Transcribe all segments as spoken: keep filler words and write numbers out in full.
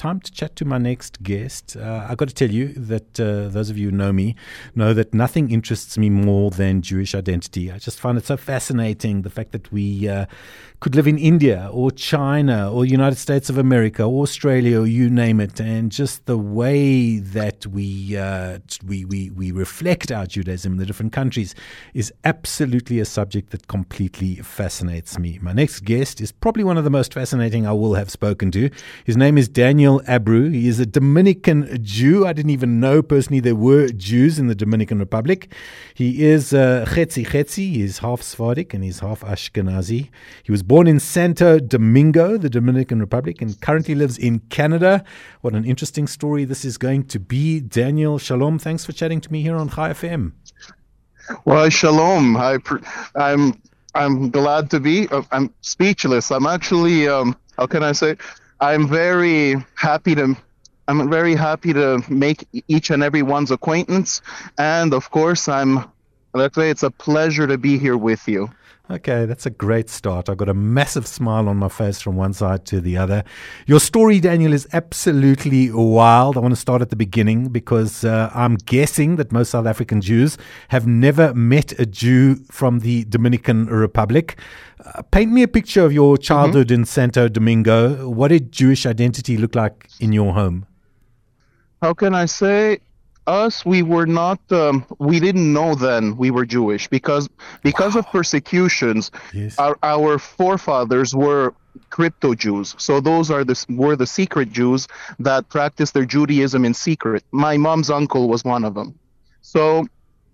time to chat to my next guest. Uh, I've got to tell you that uh, those of you who know me know that nothing interests me more than Jewish identity. I just find it so fascinating, the fact that we uh, could live in India or China or United States of America or Australia or you name it, and just the way that we uh, we, we we reflect our Judaism in the different countries is absolutely a subject that completely fascinates me. My next guest is probably one of the most fascinating I will have spoken to. His name is Daniel Abreu. He is a Dominican Jew. I didn't even know personally there were Jews in the Dominican Republic. He is uh, Chetzi Chetzi. He is half Sephardic and he's half Ashkenazi. He was born in Santo Domingo, the Dominican Republic, and currently lives in Canada. What an interesting story this is going to be. Daniel, shalom. Thanks for chatting to me here on Chai F M. Well, shalom. I, I'm I'm glad to be. I'm speechless. I'm actually, um, how can I say? I'm very happy to. I'm very happy to make each and every one's acquaintance, and of course, I'm. Let's say it's a pleasure to be here with you. Okay, that's a great start. I've got a massive smile on my face from one side to the other. Your story, Daniel, is absolutely wild. I want to start at the beginning because uh, I'm guessing that most South African Jews have never met a Jew from the Dominican Republic. Uh, paint me a picture of your childhood mm-hmm. in Santo Domingo. What did Jewish identity look like in your home? How can I say? Us, we were not, um, we didn't know then we were Jewish because because wow. of persecutions, yes. our, our forefathers were crypto Jews. So those are the, were the secret Jews that practiced their Judaism in secret. My mom's uncle was one of them. So,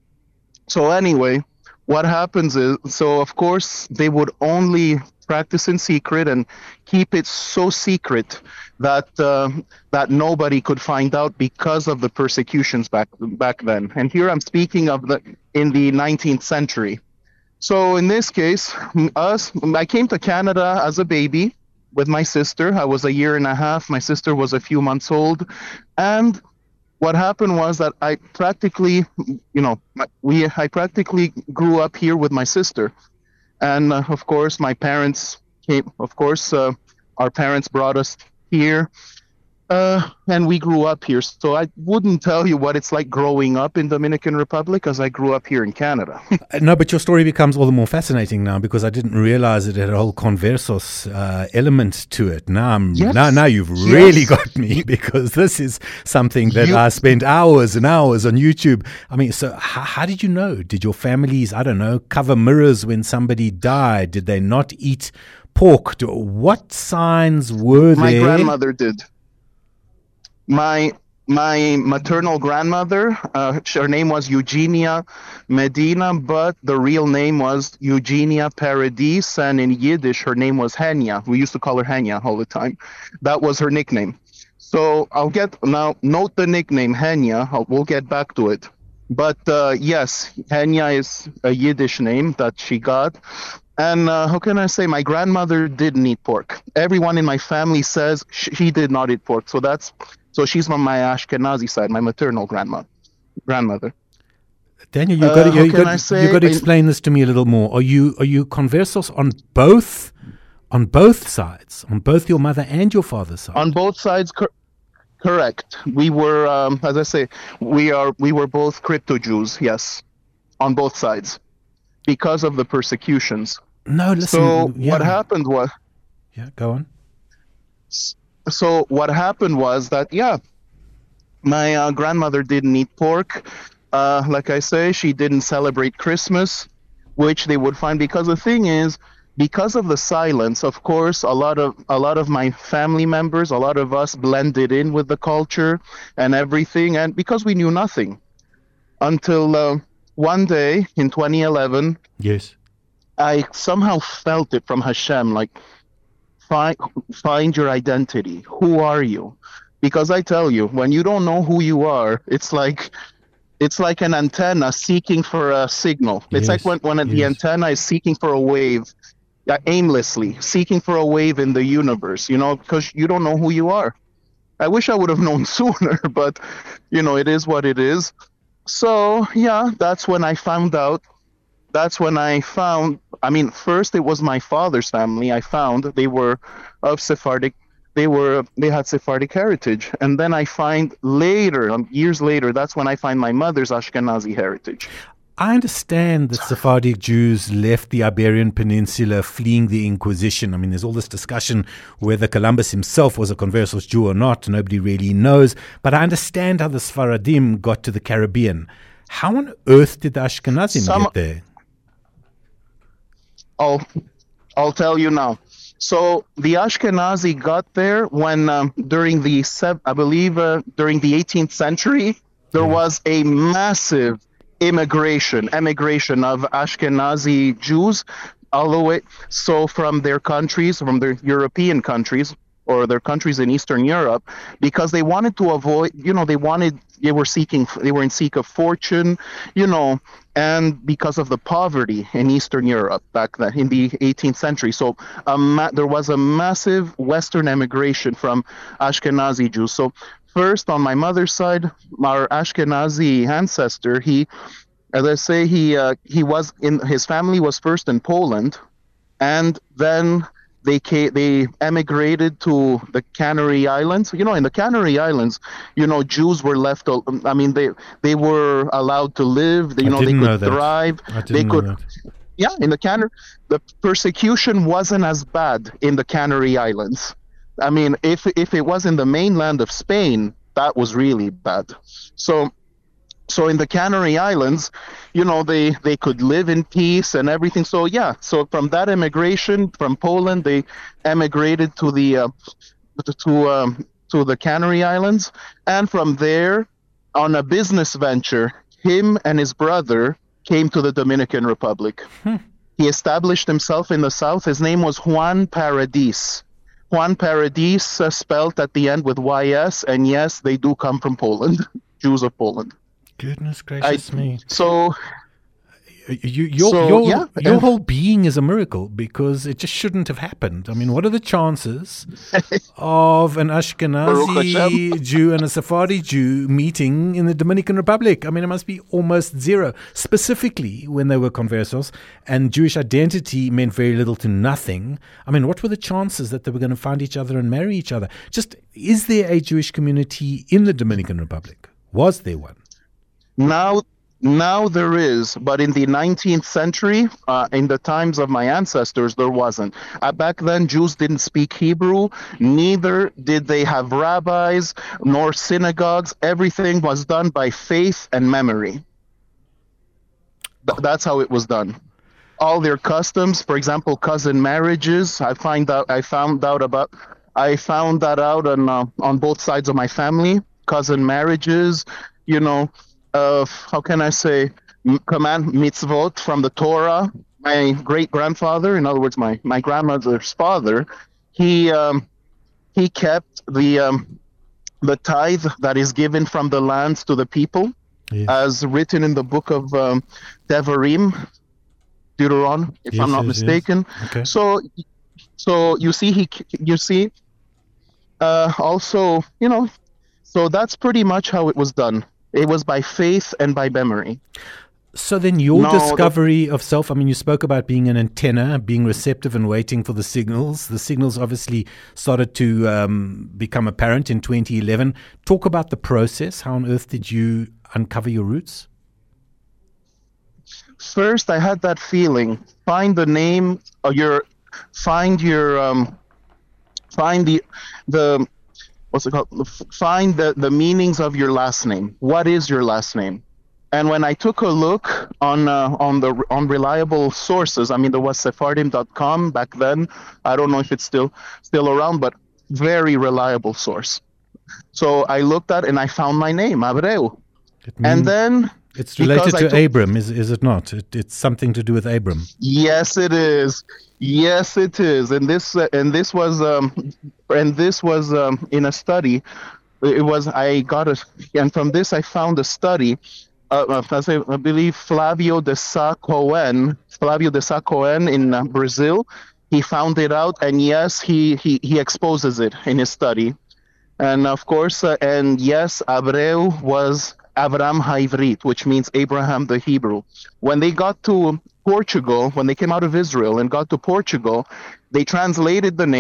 so anyway, what happens is, so of course they would only practice in secret and keep it so secret that uh, that nobody could find out because of the persecutions back back then. And here I'm speaking of the in the nineteenth century. So in this case, us, I came to Canada as a baby with my sister. I was a year and a half. My sister was a few months old, and what happened was that I practically, you know, we I practically grew up here with my sister. And uh, of course, my parents came, of course, uh, our parents brought us here, uh, and we grew up here. So I wouldn't tell you what it's like growing up in Dominican Republic, as I grew up here in Canada. No, but your story becomes all the more fascinating now because I didn't realize it had a whole conversos uh, element to it. Now, I'm, yes. now, now you've really yes. got me because this is something that you, I spent hours and hours on YouTube. I mean, so how, how did you know? Did your families, I don't know, cover mirrors when somebody died? Did they not eat pork? What signs were My there? My grandmother did. My my maternal grandmother, uh, her name was Eugenia Medina, but the real name was Eugenia Paradis, and in Yiddish, her name was Henya. We used to call her Henya all the time. That was her nickname. So I'll get, now note the nickname Henya. I'll, we'll get back to it. But uh, yes, Henya is a Yiddish name that she got. And uh, how can I say, my grandmother didn't eat pork. Everyone in my family says she did not eat pork. So that's so she's from my Ashkenazi side, my maternal grandma, grandmother. Daniel, you've got, uh, to, you got, say, you've got to explain this to me a little more. Are you are you conversos on both on both sides, on both your mother and your father's side? On both sides, cor- correct. We were, um, as I say, we are we were both crypto Jews. Yes, on both sides, because of the persecutions. No, listen. So yeah. what happened was. Yeah, go on. So what happened was that, yeah, my uh, grandmother didn't eat pork. Uh, like I say, she didn't celebrate Christmas, which they would find, because the thing is, because of the silence, of course, a lot of a lot of my family members, a lot of us blended in with the culture and everything, and because we knew nothing until uh, one day in twenty eleven, yes, I somehow felt it from Hashem, like, Find, find your identity. Who are you? Because I tell you, when you don't know who you are, it's like it's like an antenna seeking for a signal. It's yes, like when, when yes. the antenna is seeking for a wave, uh, aimlessly, seeking for a wave in the universe, you know, because you don't know who you are. I wish I would have known sooner, but, you know, it is what it is. So, yeah, that's when I found out. That's when I found, I mean, first it was my father's family. I found they were of Sephardic they were they had Sephardic heritage. And then I find later, um, years later, that's when I find my mother's Ashkenazi heritage. I understand that Sephardic Jews left the Iberian Peninsula fleeing the Inquisition. I mean, there's all this discussion whether Columbus himself was a conversos Jew or not. Nobody really knows. But I understand how the Sephardim got to the Caribbean. How on earth did the Ashkenazim Some, get there? I'll, I'll tell you now. So the Ashkenazi got there when, um, during the, I believe, uh, during the eighteenth century, there yeah. was a massive immigration, emigration of Ashkenazi Jews all the way. So from their countries, from their European countries, or their countries in Eastern Europe, because they wanted to avoid, you know, they wanted, they were seeking, they were in seek of fortune, you know, and because of the poverty in Eastern Europe back then in the eighteenth century. So um, there was a massive Western emigration from Ashkenazi Jews. So first, on my mother's side, our Ashkenazi ancestor, he, as I say, he uh, he was in his family was first in Poland, and then they came, they emigrated to the Canary Islands. You know, in the Canary Islands, you know, Jews were left. I mean, they they were allowed to live. You I know, they didn't could know that. thrive. I didn't they know could. that. Yeah, in the Canary, the persecution wasn't as bad in the Canary Islands. I mean, if if it was in the mainland of Spain, that was really bad. So, so in the Canary Islands, you know, they, they could live in peace and everything. So yeah, so from that immigration from Poland, they emigrated to the uh, to um, to the Canary Islands, and from there, on a business venture, him and his brother came to the Dominican Republic. Hmm. He established himself in the south. His name was Juan Paradis. Juan Paradis, uh, spelled at the end with Y S, and yes, they do come from Poland, Jews of Poland. Goodness gracious I, me. So, you, your, so, your, yeah. your whole being is a miracle, because it just shouldn't have happened. I mean, what are the chances of an Ashkenazi Jew and a Sephardi Jew meeting in the Dominican Republic? I mean, it must be almost zero, specifically when they were conversos and Jewish identity meant very little to nothing. I mean, what were the chances that they were going to find each other and marry each other? Just, is there a Jewish community in the Dominican Republic? Was there one? Now, now there is, but in the nineteenth century, uh, in the times of my ancestors, there wasn't. Uh, back then, Jews didn't speak Hebrew, neither did they have rabbis nor synagogues. Everything was done by faith and memory. Th- that's how it was done. All their customs, for example, cousin marriages, I find out, I found out about, I found that out on uh, on both sides of my family. Cousin marriages, you know. Of how can I say, command mitzvot from the Torah. My great grandfather, in other words, my, my grandmother's father, he um, he kept the um, the tithe that is given from the lands to the people, yes. as written in the book of um, Devarim, Deuteronomy, if yes, I'm not yes, mistaken. Yes. Okay. So, so you see, he you see, uh, also, you know, so that's pretty much how it was done. It was by faith and by memory. So then your no, discovery the, of self, I mean, you spoke about being an antenna, being receptive and waiting for the signals. The signals obviously started to um, become apparent in twenty eleven. Talk about the process. How on earth did you uncover your roots? First, I had that feeling. Find the name of your, find your, um, find the, the, what's it called? Find the, the meanings of your last name. What is your last name? And when I took a look on uh, on the on reliable sources, I mean, there was Sephardim dot com back then. I don't know if it's still still around, but very reliable source. So I looked at it and I found my name, Abreu. And then it's related to took, Abram, is is it not? It, it's something to do with Abram. Yes, it is. Yes, it is. And this uh, and this was um and this was um in a study. It was I got a and from this I found a study. Uh, I believe Flavio de Sá Cohen, Flavio de Sá Cohen in uh, Brazil, he found it out, and yes, he, he, he exposes it in his study. And of course, uh, and yes, Abreu was Avram HaIvrit, which means Abraham the Hebrew. When they got to Portugal, when they came out of Israel and got to Portugal, they translated the name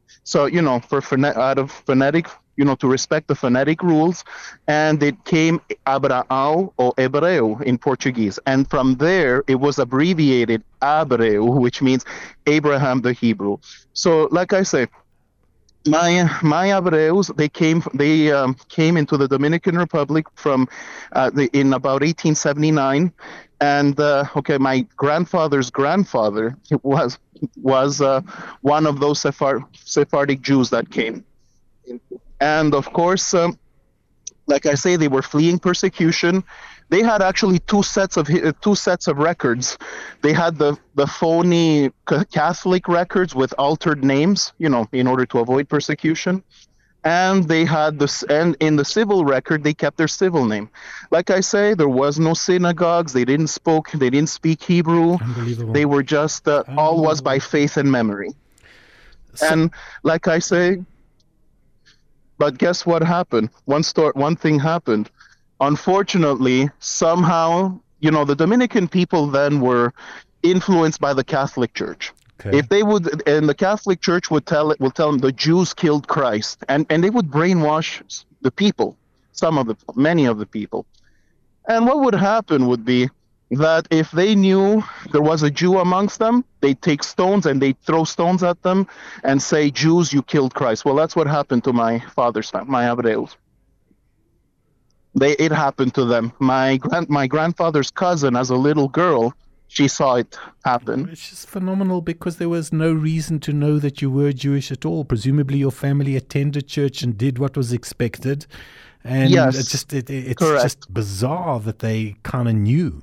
So, you know, for phone- out of phonetic, you know, to respect the phonetic rules, and it came Abraão or Hebreu in Portuguese, and from there it was abbreviated Abreu, which means Abraham the Hebrew. So, like I say, my my Hebreus, they came they um, came into the Dominican Republic from uh, the, in about eighteen seventy-nine, and uh, okay, my grandfather's grandfather was was uh, one of those Sephard, Sephardic Jews that came, and of course, um, like I say, they were fleeing persecution. They had actually two sets of two sets of records. They had the the phony Catholic records with altered names, you know, in order to avoid persecution. And they had this, and in the civil record, they kept their civil name. Like I say, there was no synagogues. They didn't spoke. They didn't speak Hebrew. They were just uh, all was by faith and memory. So, and like I say, but guess what happened? One story, one thing happened. Unfortunately, somehow, you know, the Dominican people then were influenced by the Catholic Church. Okay. If they would, and the Catholic Church would tell it, will tell them the Jews killed Christ, and and they would brainwash the people, some of the, many of the people. And what would happen would be that if they knew there was a Jew amongst them, they'd take stones and they'd throw stones at them and say, "Jews, you killed Christ." Well, that's what happened to my father's family, my Hebreus. They, it happened to them. My grand, my grandfather's cousin, as a little girl, she saw it happen. It's just phenomenal because there was no reason to know that you were Jewish at all. Presumably, your family attended church and did what was expected, and yes, it just it, it's correct. just bizarre that they kind of knew.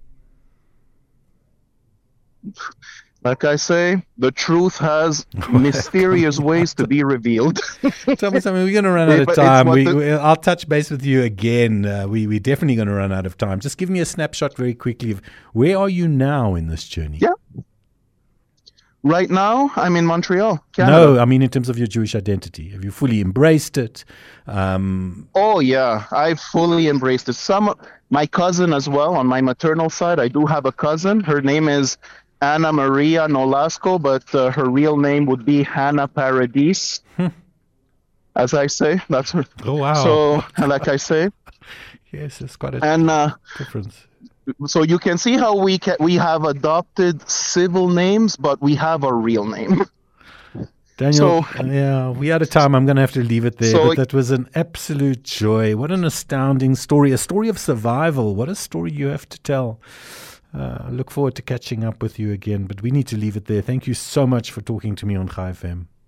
Like I say, the truth has mysterious ways to be revealed. Tell me something. We're going to run out of time. We, the, we, I'll touch base with you again. Uh, we, we're definitely going to run out of time. Just give me a snapshot very quickly of where are you now in this journey? Yeah. Right now, I'm in Montreal, Canada. No, I mean in terms of your Jewish identity. Have you fully embraced it? Um, oh, yeah. I've fully embraced it. Some, my cousin as well, on my maternal side, I do have a cousin. Her name is Ana Maria Nolasco, but uh, her real name would be Hannah Paradis, hmm. as I say. That's her. Oh, wow. So, like I say. Yes, it's quite a and, uh, difference. So you can see how we can, we have adopted civil names, but we have a real name. Daniel, so, yeah, we out of time. I'm going to have to leave it there. So, but that was an absolute joy. What an astounding story. A story of survival. What a story you have to tell. Uh, I look forward to catching up with you again, but we need to leave it there. Thank you so much for talking to me on Chai F M.